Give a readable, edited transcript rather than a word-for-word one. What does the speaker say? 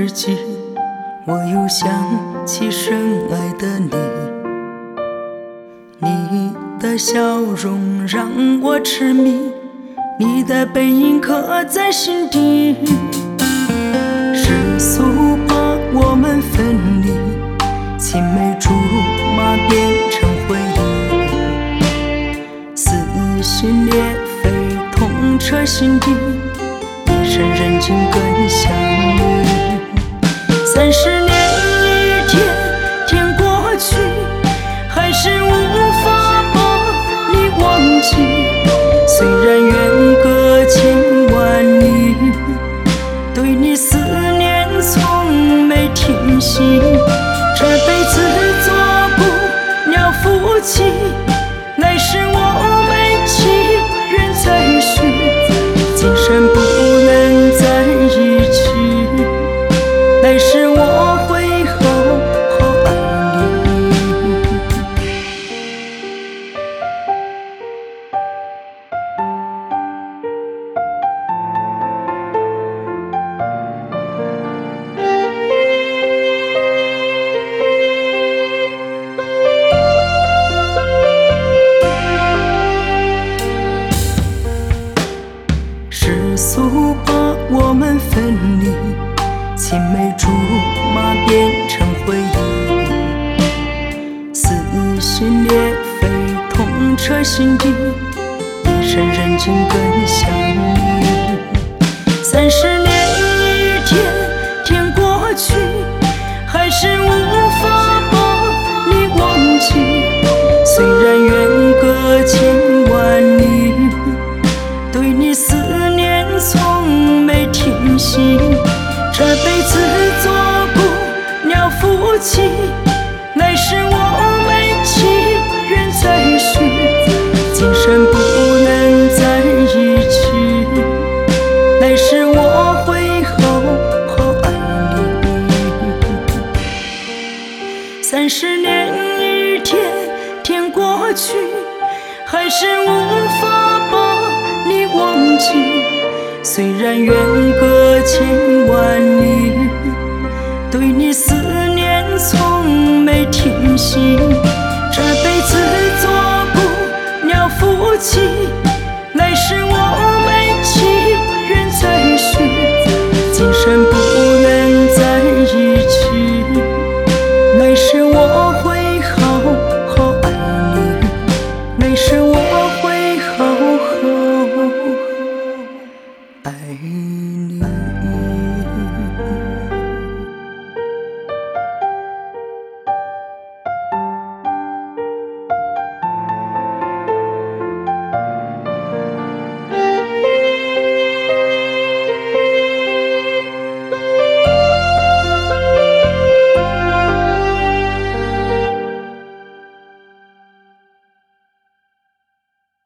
日记，我又想起深爱的你，你的笑容让我痴迷，你的背影刻在心底。世俗把我们分离，青梅竹马变成回忆，撕心裂肺痛彻心底，一生人情更相依。30年一天，天过去，还是无法把你忘记。虽然远隔千万里，对你思念从没停息。这辈子做不了夫妻，来世我们契约再续，今生不能在一起，来世我会好好爱你。世俗把我们分离，青梅竹马变成回忆，撕心裂肺痛彻心底，一生人情更相依。30年一天，天过去，还是无法把你忘记。虽然远隔千万里，对你思念从没停息。这辈子做不了夫妻，来世我们契约再续，今生不能在一起，来世我会好好爱你。30年一天，天过去，还是无法把你忘记。虽然远隔千万里，对你思念从没停息。